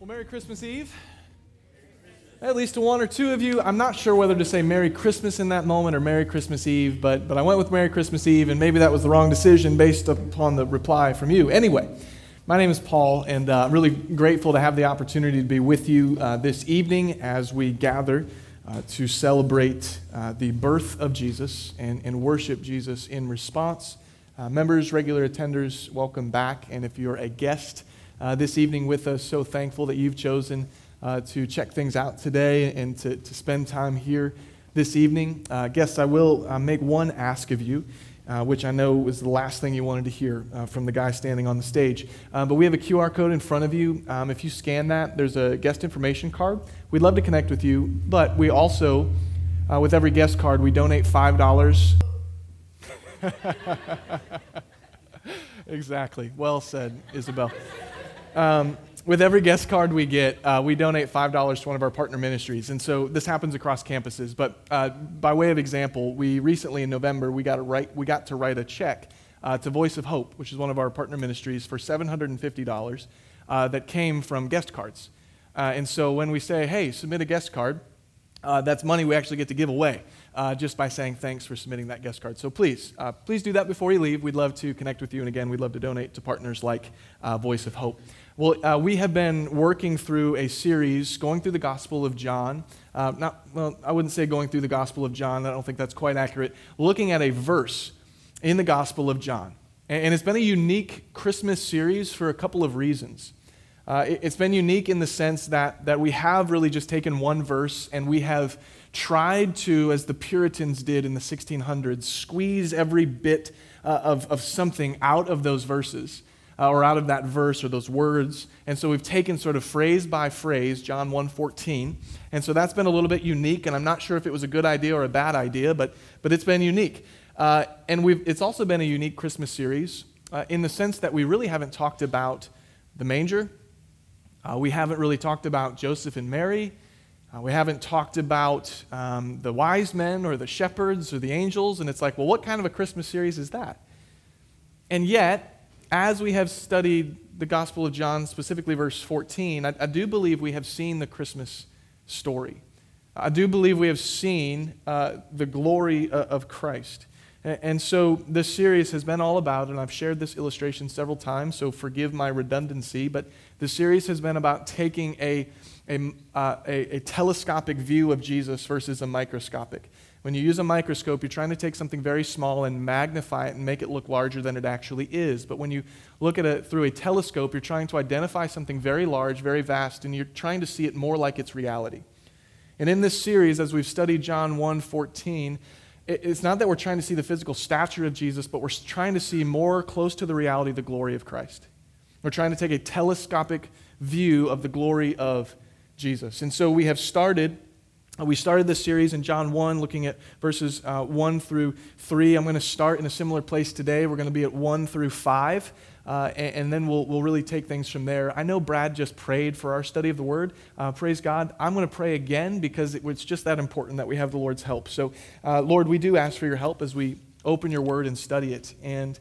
Well, Merry Christmas Eve. At least to one or two of you. I'm not sure whether to say Merry Christmas in that moment or Merry Christmas Eve, but I went with Merry Christmas Eve, and maybe that was the wrong decision based upon the reply from you. Anyway, my name is Paul, and I'm really grateful to have the opportunity to be with you this evening as we gather to celebrate the birth of Jesus and worship Jesus in response. Members, regular attenders, welcome back, and if you're a guest this evening with us, so thankful that you've chosen to check things out today and to spend time here this evening. Guests, I will make one ask of you, which I know was the last thing you wanted to hear from the guy standing on the stage. But we have a QR code in front of you. If you scan that, there's a guest information card. We'd love to connect with you, but we also, with every guest card, we donate $5. Exactly. Well said, Isabel. With every guest card we get, we donate $5 to one of our partner ministries. And so this happens across campuses. But by way of example, we recently in November, we got to write a check to Voice of Hope, which is one of our partner ministries, for $750 that came from guest cards. And so when we say, hey, submit a guest card, that's money we actually get to give away just by saying thanks for submitting that guest card. So please do that before you leave. We'd love to connect with you. And again, we'd love to donate to partners like Voice of Hope. Well, we have been working through a series going through the Gospel of John. I wouldn't say going through the Gospel of John. I don't think that's quite accurate. Looking at a verse in the Gospel of John. And it's been a unique Christmas series for a couple of reasons. It's been unique in the sense that we have really just taken one verse and we have tried to, as the Puritans did in the 1600s, squeeze every bit of something out of those verses. Or out of that verse or those words. And so we've taken sort of phrase by phrase, John 1:14. And so that's been a little bit unique, and I'm not sure if it was a good idea or a bad idea, but it's been unique. And it's also been a unique Christmas series in the sense that we really haven't talked about the manger. We haven't really talked about Joseph and Mary. We haven't talked about the wise men or the shepherds or the angels. And it's like, well, what kind of a Christmas series is that? And yet, as we have studied the Gospel of John, specifically verse 14, I do believe we have seen the Christmas story. I do believe we have seen the glory of Christ. And so this series has been all about, and I've shared this illustration several times, so forgive my redundancy, but the series has been about taking a telescopic view of Jesus versus a microscopic. When you use a microscope, you're trying to take something very small and magnify it and make it look larger than it actually is. But when you look at it through a telescope, you're trying to identify something very large, very vast, and you're trying to see it more like its reality. And in this series, as we've studied John 1:14, it's not that we're trying to see the physical stature of Jesus, but we're trying to see more close to the reality of the glory of Christ. We're trying to take a telescopic view of the glory of Jesus. And so we started this series in John 1, looking at verses 1 through 3. I'm going to start in a similar place today. We're going to be at 1 through 5, and then we'll really take things from there. I know Brad just prayed for our study of the Word. Praise God. I'm going to pray again because it's just that important that we have the Lord's help. So, Lord, we do ask for your help as we open your Word and study it. And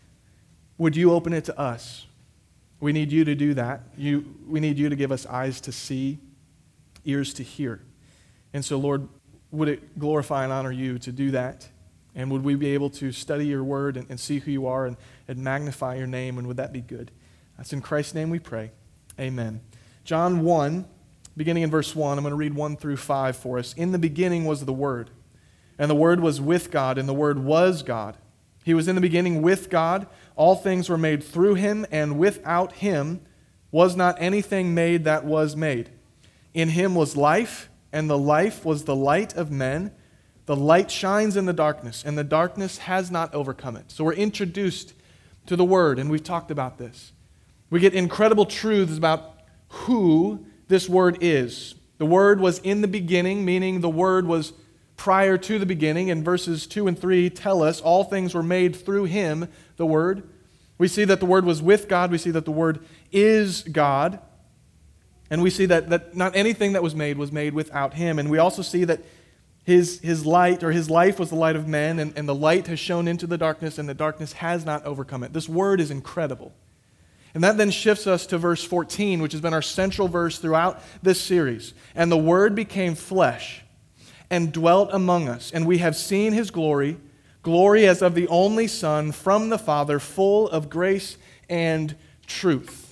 would you open it to us? We need you to do that. We need you to give us eyes to see, ears to hear. And so, Lord, would it glorify and honor you to do that? And would we be able to study your word and see who you are and magnify your name? And would that be good? That's in Christ's name we pray. Amen. John 1, beginning in verse 1, I'm going to read 1 through 5 for us. In the beginning was the Word, and the Word was with God, and the Word was God. He was in the beginning with God. All things were made through him, and without him was not anything made that was made. In him was life, and the life was the light of men. The light shines in the darkness, and the darkness has not overcome it. So we're introduced to the Word, and we've talked about this. We get incredible truths about who this Word is. The Word was in the beginning, meaning the Word was prior to the beginning, and verses 2 and 3 tell us all things were made through him, the Word. We see that the Word was with God. We see that the Word is God. And we see that not anything that was made without him. And we also see that his light, or his life, was the light of men, and the light has shone into the darkness, and the darkness has not overcome it. This Word is incredible. And that then shifts us to verse 14, which has been our central verse throughout this series. And the Word became flesh and dwelt among us, and we have seen his glory, glory as of the only Son from the Father, full of grace and truth.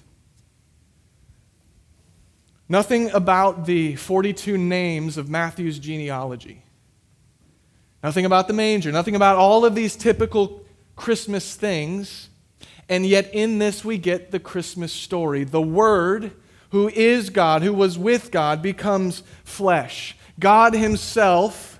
Nothing about the 42 names of Matthew's genealogy. Nothing about the manger, nothing about all of these typical Christmas things. And yet in this we get the Christmas story. The Word, who is God, who was with God, becomes flesh. God himself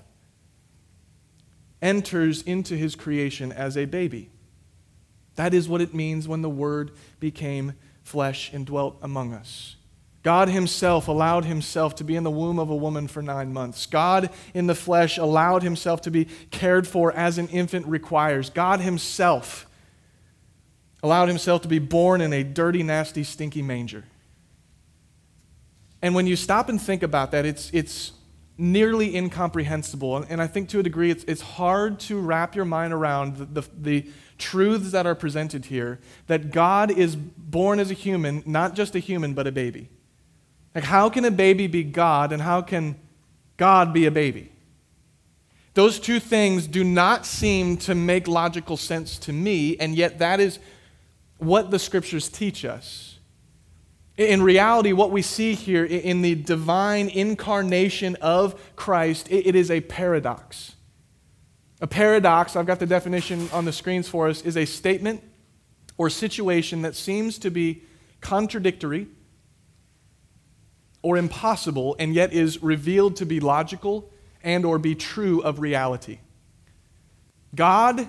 enters into his creation as a baby. That is what it means when the Word became flesh and dwelt among us. God himself allowed himself to be in the womb of a woman for 9 months. God in the flesh allowed himself to be cared for as an infant requires. God himself allowed himself to be born in a dirty, nasty, stinky manger. And when you stop and think about that, it's nearly incomprehensible. And I think to a degree it's hard to wrap your mind around the truths that are presented here, that God is born as a human, not just a human, but a baby. Like, how can a baby be God, and how can God be a baby? Those two things do not seem to make logical sense to me, and yet that is what the Scriptures teach us. In reality, what we see here in the divine incarnation of Christ, it is a paradox. A paradox, I've got the definition on the screens for us, is a statement or situation that seems to be contradictory or impossible, and yet is revealed to be logical and or be true of reality. God,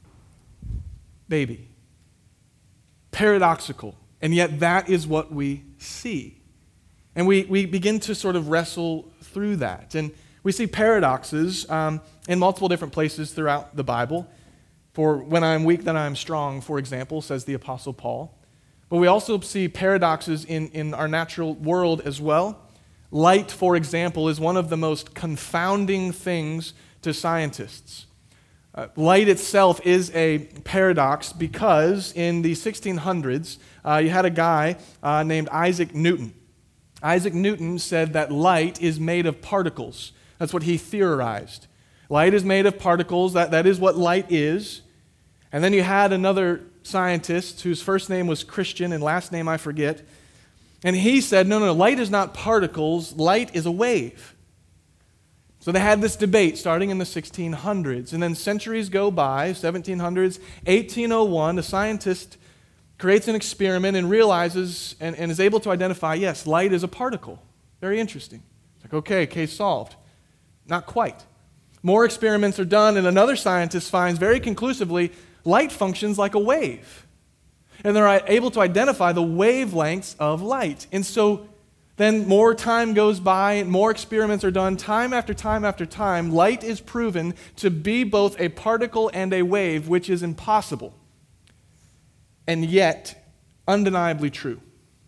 baby. Paradoxical, and yet that is what we see. And we begin to sort of wrestle through that. And we see paradoxes in multiple different places throughout the Bible. For when I am weak, then I am strong, for example, says the Apostle Paul. But we also see paradoxes in our natural world as well. Light, for example, is one of the most confounding things to scientists. Light itself is a paradox because in the 1600s, you had a guy named Isaac Newton. Isaac Newton said that light is made of particles. That's what he theorized. Light is made of particles. That is what light is. And then you had another scientist whose first name was Christian and last name I forget. And he said, no, light is not particles. Light is a wave. So they had this debate starting in the 1600s. And then centuries go by, 1700s, 1801, a scientist creates an experiment and realizes and is able to identify, yes, light is a particle. Very interesting. It's like, okay, case solved. Not quite. More experiments are done, and another scientist finds very conclusively light functions like a wave. And they're able to identify the wavelengths of light. And so then more time goes by, more experiments are done. Time after time after time, light is proven to be both a particle and a wave, which is impossible, and yet undeniably true.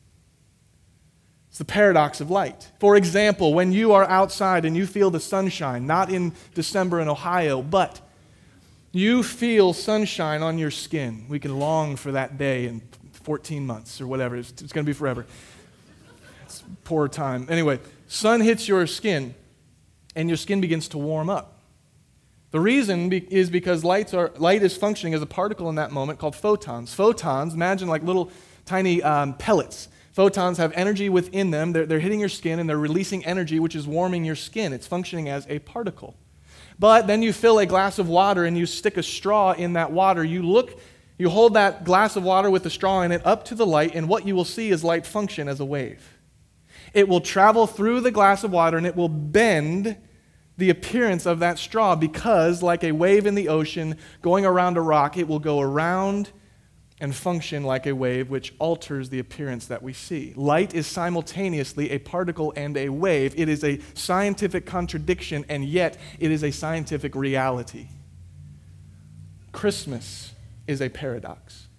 It's the paradox of light. For example, when you are outside and you feel the sunshine, not in December in Ohio, but you feel sunshine on your skin. We can long for that day in 14 months or whatever. It's going to be forever. It's poor time. Anyway, sun hits your skin and your skin begins to warm up. The reason is because light is functioning as a particle in that moment called photons. Photons, imagine like little tiny pellets. Photons have energy within them. They're hitting your skin and they're releasing energy, which is warming your skin. It's functioning as a particle. But then you fill a glass of water and you stick a straw in that water. You hold that glass of water with the straw in it up to the light, and what you will see is light function as a wave. It will travel through the glass of water and it will bend the appearance of that straw because, like a wave in the ocean going around a rock, it will go around and function like a wave, which alters the appearance that we see. Light is simultaneously a particle and a wave. It is a scientific contradiction, and yet it is a scientific reality. Christmas is a paradox.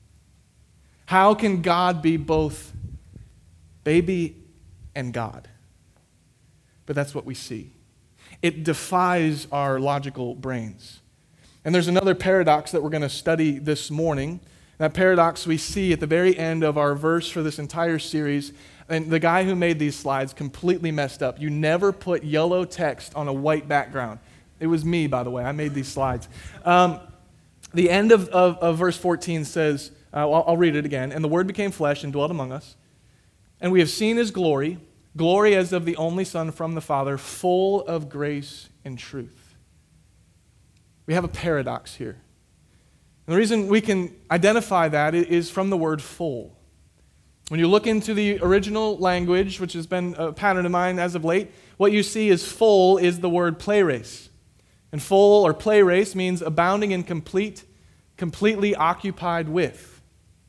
How can God be both baby and God? But that's what we see. It defies our logical brains. And there's another paradox that we're going to study this morning That paradox we see at the very end of our verse for this entire series. And the guy who made these slides completely messed up. You never put yellow text on a white background. It was me, by the way. I made these slides. The end of verse 14 says, I'll read it again. And the Word became flesh and dwelt among us. And we have seen His glory, glory as of the only Son from the Father, full of grace and truth. We have a paradox here. And the reason we can identify that is from the word full. When you look into the original language, which has been a pattern of mine as of late, what you see is full is the word pleres. And full or pleres means abounding in completely occupied with.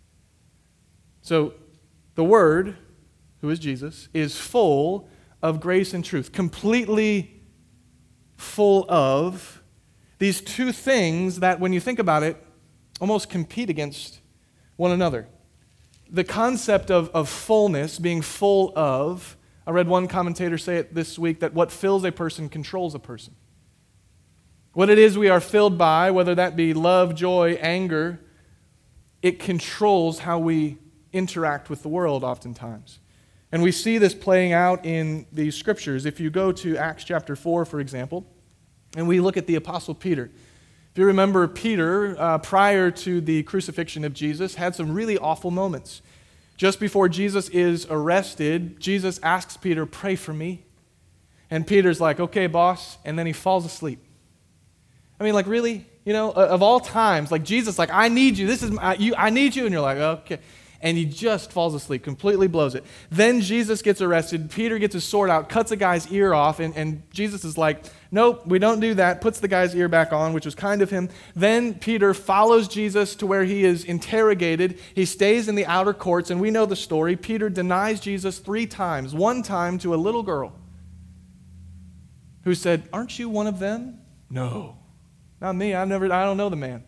So the Word, who is Jesus, is full of grace and truth, completely full of these two things that, when you think about it, almost compete against one another. The concept of fullness, being full of, I read one commentator say it this week, that what fills a person controls a person. What it is we are filled by, whether that be love, joy, anger, it controls how we interact with the world oftentimes. And we see this playing out in the Scriptures. If you go to Acts chapter 4, for example, and we look at the Apostle Peter. If you remember, Peter, prior to the crucifixion of Jesus, had some really awful moments. Just before Jesus is arrested, Jesus asks Peter, "Pray for me." And Peter's like, "Okay, boss," and then he falls asleep. I mean, like, really? You know, of all times, like Jesus, like, "I need you. This is I need you," and you're like, "Okay." And he just falls asleep, completely blows it. Then Jesus gets arrested. Peter gets his sword out, cuts a guy's ear off, and Jesus is like, "Nope, we don't do that," puts the guy's ear back on, which was kind of him. Then Peter follows Jesus to where he is interrogated. He stays in the outer courts, and we know the story. Peter denies Jesus 3 times, one time to a little girl who said, "Aren't you one of them?" "No, not me. I don't know the man."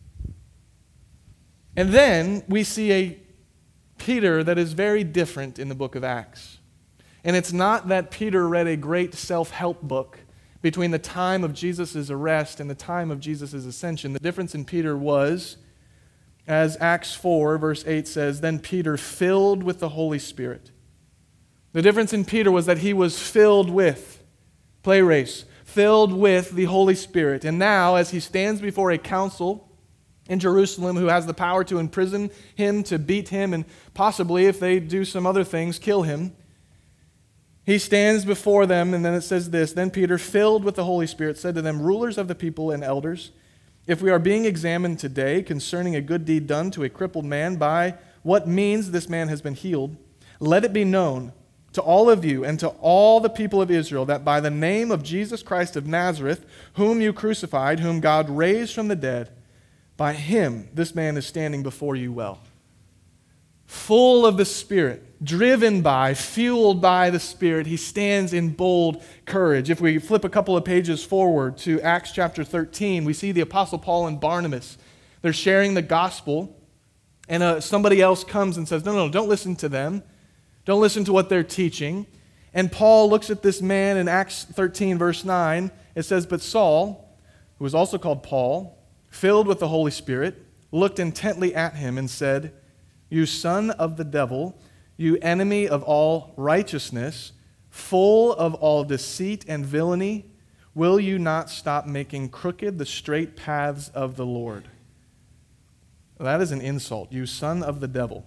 And then we see a Peter that is very different in the book of Acts. And it's not that Peter read a great self-help book between the time of Jesus' arrest and the time of Jesus' ascension. The difference in Peter was, as Acts 4, verse 8 says, "Then Peter filled with the Holy Spirit." The difference in Peter was that he was filled with, pleres, filled with the Holy Spirit. And now, as he stands before a council in Jerusalem who has the power to imprison him, to beat him, and possibly, if they do some other things, kill him, he stands before them, and then it says this, "Then Peter, filled with the Holy Spirit, said to them, 'Rulers of the people and elders, if we are being examined today concerning a good deed done to a crippled man, by what means this man has been healed, let it be known to all of you and to all the people of Israel that by the name of Jesus Christ of Nazareth, whom you crucified, whom God raised from the dead, by him this man is standing before you well.'" Full of the Spirit, driven by, fueled by the Spirit, he stands in bold courage. If we flip a couple of pages forward to Acts chapter 13, we see the Apostle Paul and Barnabas. They're sharing the gospel, and somebody else comes and says, no, don't listen to them. Don't listen to what they're teaching. And Paul looks at this man in Acts 13, verse 9. It says, "But Saul, who was also called Paul, filled with the Holy Spirit, looked intently at him and said, 'You son of the devil, you enemy of all righteousness, full of all deceit and villainy, will you not stop making crooked the straight paths of the Lord?'" That is an insult. "You son of the devil."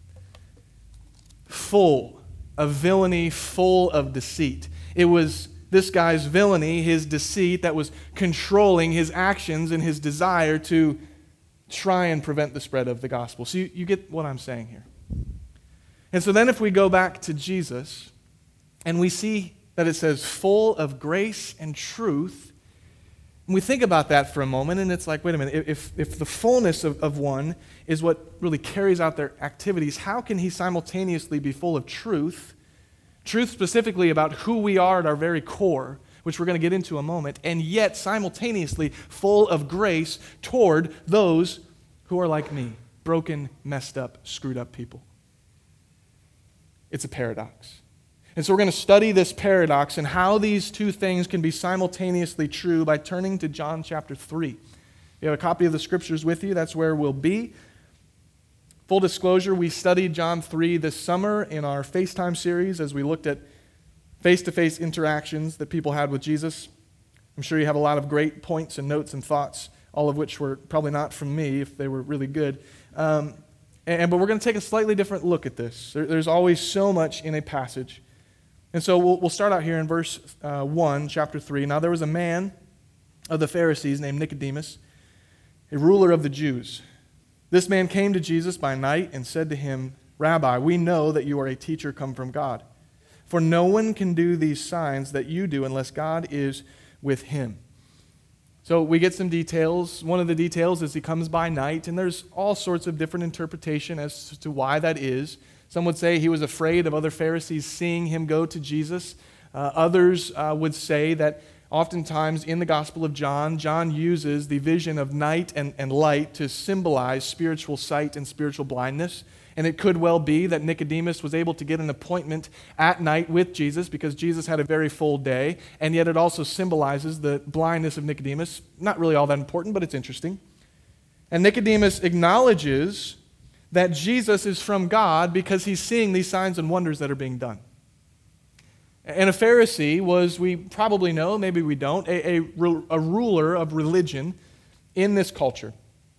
Full of villainy, full of deceit. It was this guy's villainy, his deceit, that was controlling his actions and his desire to try and prevent the spread of the gospel. So you get what I'm saying here. And so then if we go back to Jesus, and we see that it says full of grace and truth, and we think about that for a moment, and it's like, wait a minute, if the fullness of one is what really carries out their activities, how can he simultaneously be full of truth specifically about who we are at our very core, which we're going to get into a moment, and yet simultaneously full of grace toward those who are like me, broken, messed up, screwed up people? It's a paradox. And so we're going to study this paradox and how these two things can be simultaneously true by turning to John chapter 3. If you have a copy of the Scriptures with you, that's where we'll be. Full disclosure, we studied John 3 this summer in our FaceTime series as we looked at face-to-face interactions that people had with Jesus. I'm sure you have a lot of great points and notes and thoughts, all of which were probably not from me if they were really good. But we're going to take a slightly different look at this. There's always so much in a passage. And so we'll start out here in verse 1, chapter 3. Now there was a man of the Pharisees named Nicodemus, a ruler of the Jews. This man came to Jesus by night and said to him, Rabbi, we know that you are a teacher come from God. For no one can do these signs that you do unless God is with him. So we get some details. One of the details is he comes by night, and there's all sorts of different interpretation as to why that is. Some would say he was afraid of other Pharisees seeing him go to Jesus. Others would say that oftentimes in the Gospel of John, John uses the vision of night and light to symbolize spiritual sight and spiritual blindness. And it could well be that Nicodemus was able to get an appointment at night with Jesus because Jesus had a very full day, and yet it also symbolizes the blindness of Nicodemus. Not really all that important, but it's interesting. And Nicodemus acknowledges that Jesus is from God because he's seeing these signs and wonders that are being done. And a Pharisee was, we probably know, maybe we don't, a ruler of religion in this culture.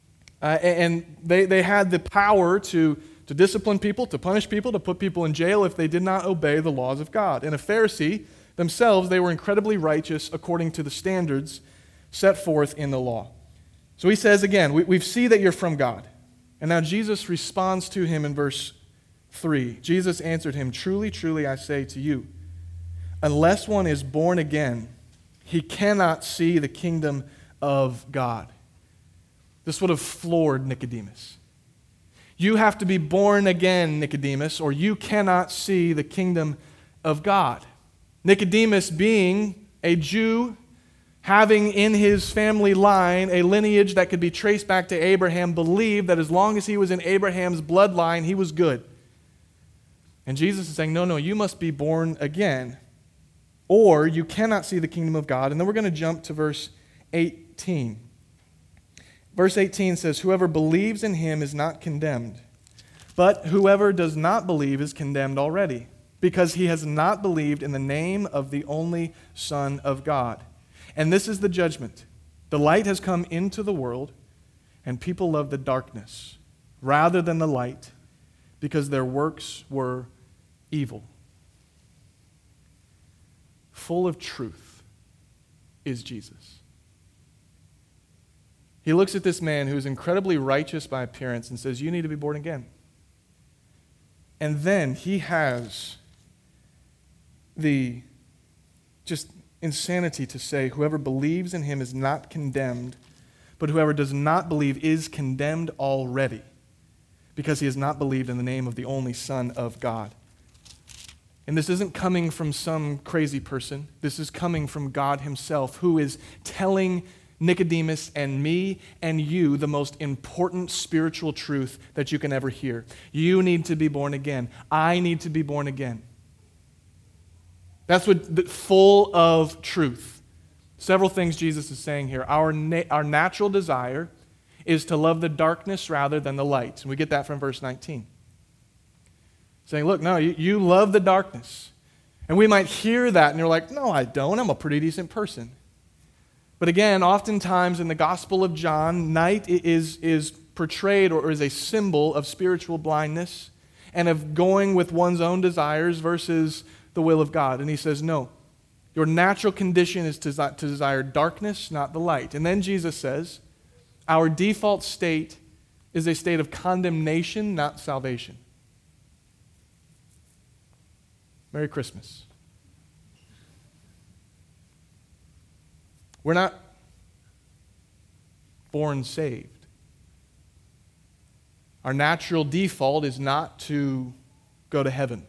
And they had the power to discipline people, to punish people, to put people in jail if they did not obey the laws of God. And a Pharisee themselves, they were incredibly righteous according to the standards set forth in the law. So he says again, we see that you're from God. And now Jesus responds to him in verse 3. Jesus answered him, Truly, truly, I say to you, unless one is born again, he cannot see the kingdom of God. This would have floored Nicodemus. You have to be born again, Nicodemus, or you cannot see the kingdom of God. Nicodemus, being a Jew, having in his family line a lineage that could be traced back to Abraham, believed that as long as he was in Abraham's bloodline, he was good. And Jesus is saying, no, you must be born again, or you cannot see the kingdom of God. And then we're going to jump to verse 18. Verse 18 says, Whoever believes in him is not condemned, but whoever does not believe is condemned already, because he has not believed in the name of the only Son of God. And this is the judgment. The light has come into the world, and people love the darkness rather than the light, because their works were evil. Full of truth is Jesus. He looks at this man who is incredibly righteous by appearance and says, you need to be born again. And then he has the just insanity to say, whoever believes in him is not condemned, but whoever does not believe is condemned already, because he has not believed in the name of the only Son of God. And this isn't coming from some crazy person. This is coming from God himself, who is telling Nicodemus and me and you the most important spiritual truth that you can ever hear. You need to be born again. I need to be born again. That's what full of truth. Several things Jesus is saying here. Our natural desire is to love the darkness rather than the light. And we get that from verse 19. Saying, look, no, you love the darkness. And we might hear that and you're like, no, I don't. I'm a pretty decent person. But again, oftentimes in the Gospel of John, night is portrayed or is a symbol of spiritual blindness and of going with one's own desires versus the will of God. And he says, no, your natural condition is to desire darkness, not the light. And then Jesus says, our default state is a state of condemnation, not salvation. Merry Christmas. We're not born saved. Our natural default is not to go to heaven.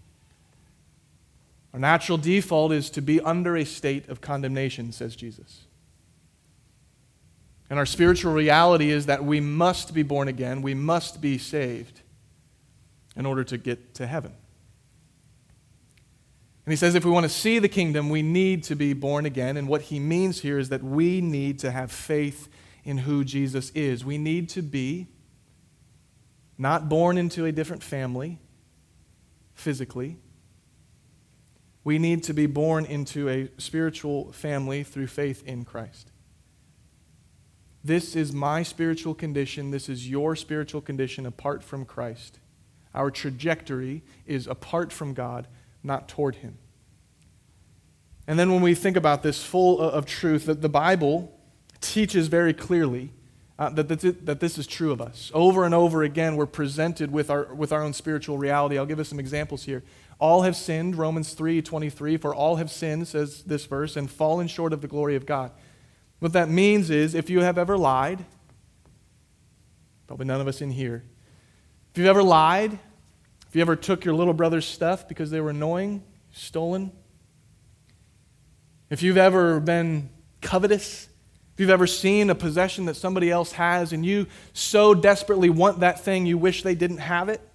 Our natural default is to be under a state of condemnation, says Jesus. And our spiritual reality is that we must be born again, we must be saved in order to get to heaven. And he says if we want to see the kingdom, we need to be born again. And what he means here is that we need to have faith in who Jesus is. We need to be not born into a different family physically. We need to be born into a spiritual family through faith in Christ. This is my spiritual condition. This is your spiritual condition apart from Christ. Our trajectory is apart from God, not toward Him. And then when we think about this full of truth, that the Bible teaches very clearly that this is true of us. Over and over again, we're presented with our own spiritual reality. I'll give us some examples here. All have sinned, Romans 3:23, for all have sinned, says this verse, and fallen short of the glory of God. What that means is, if you have ever lied, probably none of us in here, if you've ever lied, if you ever took your little brother's stuff because they were annoying, stolen, if you've ever been covetous, if you've ever seen a possession that somebody else has and you so desperately want that thing you wish they didn't have it,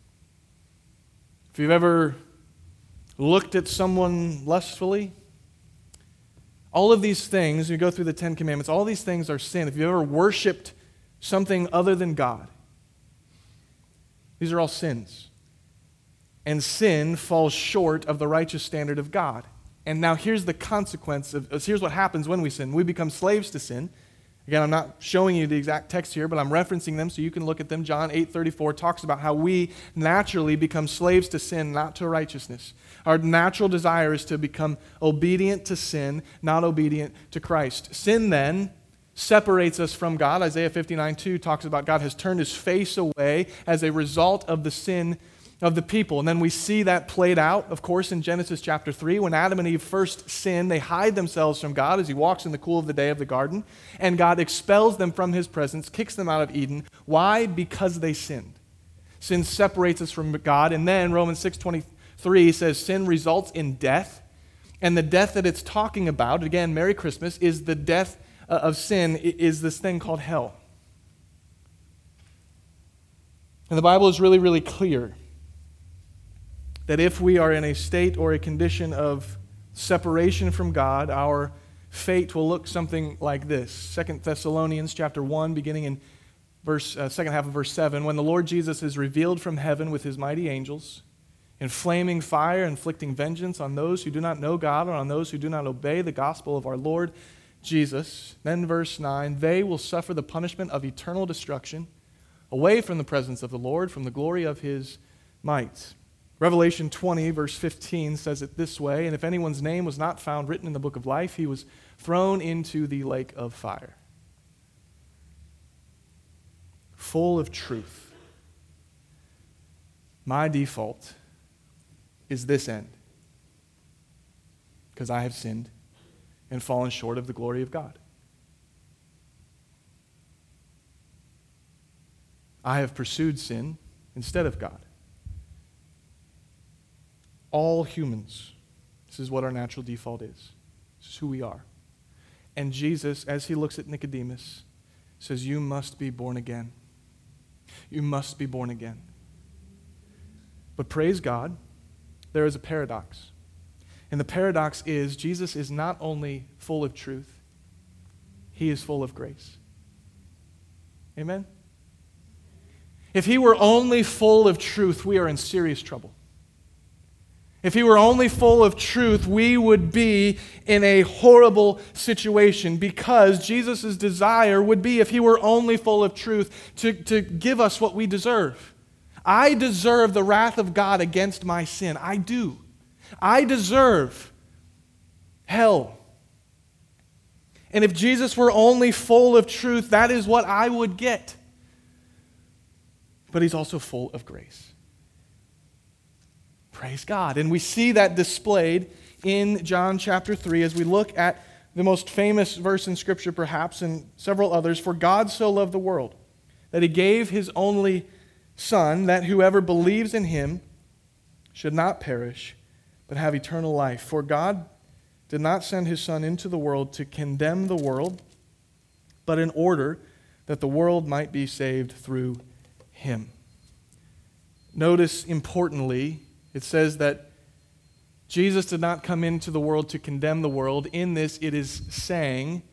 if you've ever looked at someone lustfully, all of these things, you go through the Ten Commandments, all these things are sin. If you've ever worshipped something other than God, these are all sins. And sin falls short of the righteous standard of God. And now here's the consequence here's what happens when we sin. We become slaves to sin. Again, I'm not showing you the exact text here, but I'm referencing them so you can look at them. John 8:34 talks about how we naturally become slaves to sin, not to righteousness. Our natural desire is to become obedient to sin, not obedient to Christ. Sin then separates us from God. Isaiah 59:2 talks about God has turned His face away as a result of the sin of the people. And then we see that played out, of course, in Genesis chapter 3. When Adam and Eve first sin, they hide themselves from God as He walks in the cool of the day of the garden. And God expels them from His presence, kicks them out of Eden. Why? Because they sinned. Sin separates us from God. And then Romans 6:23 says sin results in death. And the death that it's talking about, again, Merry Christmas, is the death of sin, is this thing called hell. And the Bible is really, really clear that if we are in a state or a condition of separation from God, our fate will look something like this. 2 Thessalonians chapter 1, beginning in second half of verse 7, when the Lord Jesus is revealed from heaven with His mighty angels, in flaming fire, inflicting vengeance on those who do not know God and on those who do not obey the gospel of our Lord Jesus. Then verse 9, they will suffer the punishment of eternal destruction away from the presence of the Lord, from the glory of His might. Revelation 20, verse 15 says it this way, and if anyone's name was not found written in the book of life, he was thrown into the lake of fire. Full of truth. My default is this end, because I have sinned and fallen short of the glory of God. I have pursued sin instead of God. All humans, this is what our natural default is. This is who we are. And Jesus, as He looks at Nicodemus, says, you must be born again. You must be born again. But praise God, there is a paradox. And the paradox is Jesus is not only full of truth, He is full of grace. Amen? If He were only full of truth, we are in serious trouble. If He were only full of truth, we would be in a horrible situation, because Jesus' desire would be, if He were only full of truth, to give us what we deserve. I deserve the wrath of God against my sin. I do. I deserve hell. And if Jesus were only full of truth, that is what I would get. But He's also full of grace. Praise God. And we see that displayed in John chapter 3 as we look at the most famous verse in Scripture perhaps, and several others. For God so loved the world that He gave His only Son, that whoever believes in Him should not perish, but have eternal life. For God did not send His Son into the world to condemn the world, but in order that the world might be saved through Him. Notice importantly, it says that Jesus did not come into the world to condemn the world. In this, it is saying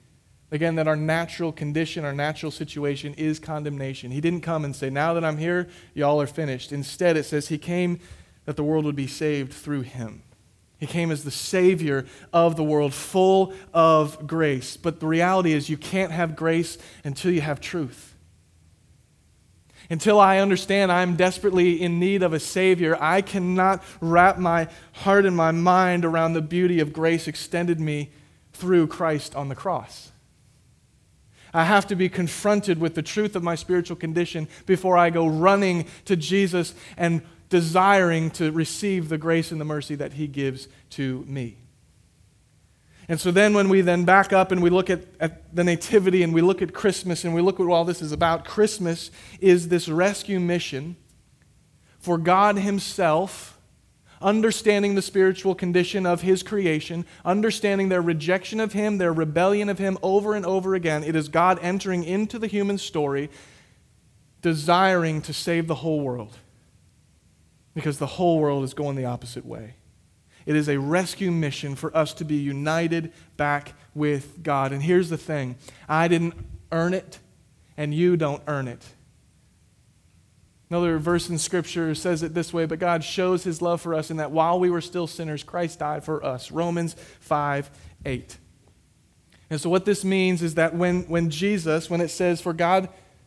Again, that our natural condition, our natural situation is condemnation. He didn't come and say, now that I'm here, y'all are finished. Instead, it says he came that the world would be saved through him. He came as the Savior of the world, full of grace. But the reality is you can't have grace until you have truth. Until I understand I'm desperately in need of a Savior, I cannot wrap my heart and my mind around the beauty of grace extended me through Christ on the cross. I have to be confronted with the truth of my spiritual condition before I go running to Jesus and desiring to receive the grace and the mercy that he gives to me. And so then when we then back up and we look at the Nativity and we look at Christmas and we look at what all this is about, Christmas is this rescue mission for God himself, understanding the spiritual condition of his creation, understanding their rejection of him, their rebellion of him over and over again. It is God entering into the human story, desiring to save the whole world, because the whole world is going the opposite way. It is a rescue mission for us to be united back with God. And here's the thing, I didn't earn it, and you don't earn it. Another verse in Scripture says it this way, but God shows his love for us in that while we were still sinners, Christ died for us. Romans 5:8. And so what this means is that when Jesus, when it says, for God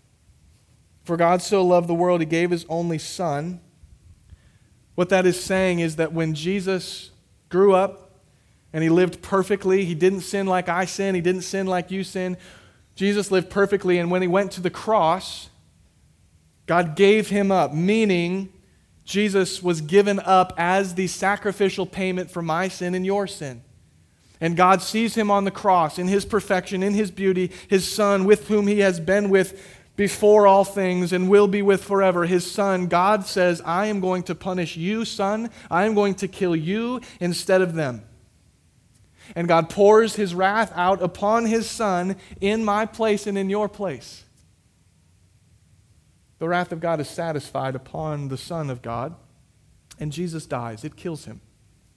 so loved the world, he gave his only Son, what that is saying is that when Jesus grew up and he lived perfectly, he didn't sin like I sin, he didn't sin like you sin. Jesus lived perfectly, and when he went to the cross, God gave him up, meaning Jesus was given up as the sacrificial payment for my sin and your sin. And God sees him on the cross in his perfection, in his beauty, his Son with whom he has been with before all things and will be with forever. His Son, God says, I am going to punish you, Son. I am going to kill you instead of them. And God pours his wrath out upon his Son in my place and in your place. The wrath of God is satisfied upon the Son of God, and Jesus dies. It kills him.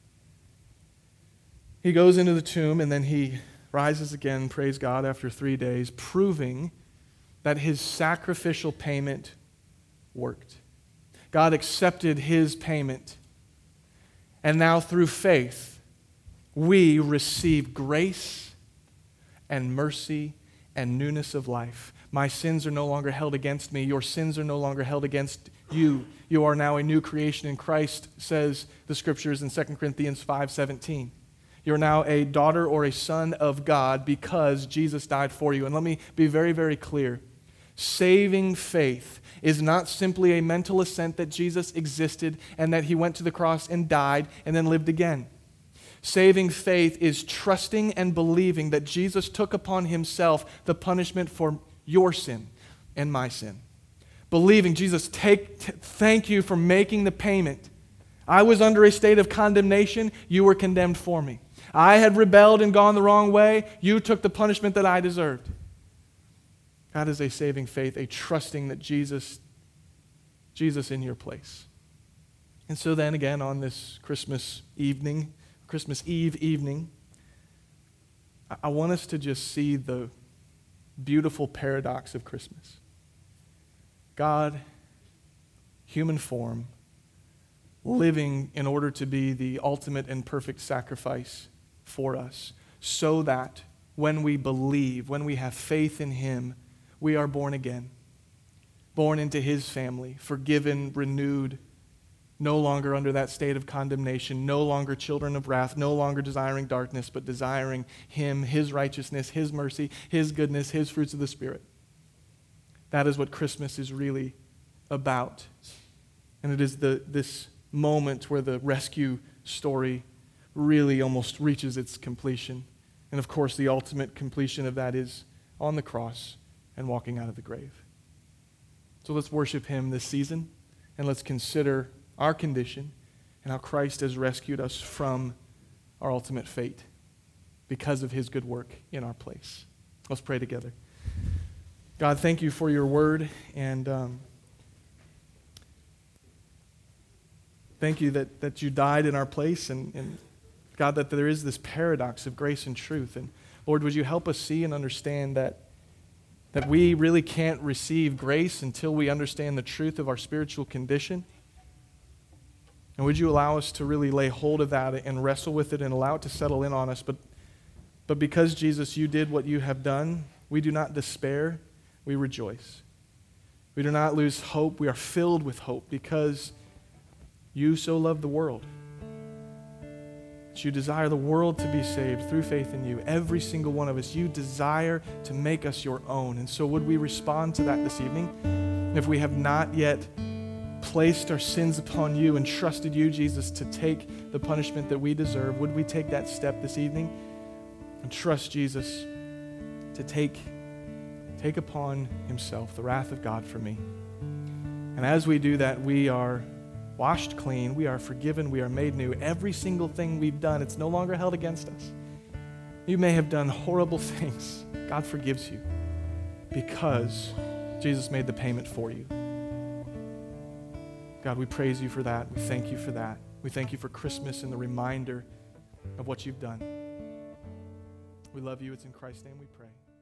He goes into the tomb, and then he rises again, praise God, after 3 days, proving that his sacrificial payment worked. God accepted his payment, and now through faith, we receive grace and mercy and newness of life. My sins are no longer held against me. Your sins are no longer held against you. You are now a new creation in Christ, says the Scriptures in 2 Corinthians 5:17. You're now a daughter or a son of God because Jesus died for you. And let me be very, very clear. Saving faith is not simply a mental assent that Jesus existed and that he went to the cross and died and then lived again. Saving faith is trusting and believing that Jesus took upon himself the punishment for your sin and my sin. Believing, Jesus, thank you for making the payment. I was under a state of condemnation. You were condemned for me. I had rebelled and gone the wrong way. You took the punishment that I deserved. God is a saving faith, a trusting that Jesus in your place. And so then again on this Christmas Eve evening, I want us to just see the beautiful paradox of Christmas. God, human form, living in order to be the ultimate and perfect sacrifice for us, so that when we believe, when we have faith in him, we are born again, born into his family, forgiven, renewed, no longer under that state of condemnation, no longer children of wrath, no longer desiring darkness, but desiring him, his righteousness, his mercy, his goodness, his fruits of the Spirit. That is what Christmas is really about. And it is this moment where the rescue story really almost reaches its completion. And of course, the ultimate completion of that is on the cross and walking out of the grave. So let's worship him this season, and let's consider our condition and how Christ has rescued us from our ultimate fate because of his good work in our place. Let's pray together. God, thank you for your word, and thank you that you died in our place, and God, that there is this paradox of grace and truth. And Lord, would you help us see and understand that we really can't receive grace until we understand the truth of our spiritual condition? And would you allow us to really lay hold of that and wrestle with it and allow it to settle in on us? But because, Jesus, you did what you have done, we do not despair, we rejoice. We do not lose hope. We are filled with hope because you so loved the world. You desire the world to be saved through faith in you. Every single one of us, you desire to make us your own. And so would we respond to that this evening? If we have not yet placed our sins upon you and trusted you, Jesus, to take the punishment that we deserve, would we take that step this evening and trust Jesus to take upon himself the wrath of God for me? And as we do that, we are washed clean, we are forgiven, we are made new. Every single thing we've done, it's no longer held against us. You may have done horrible things. God forgives you because Jesus made the payment for you. God, we praise you for that. We thank you for that. We thank you for Christmas and the reminder of what you've done. We love you. It's in Christ's name we pray.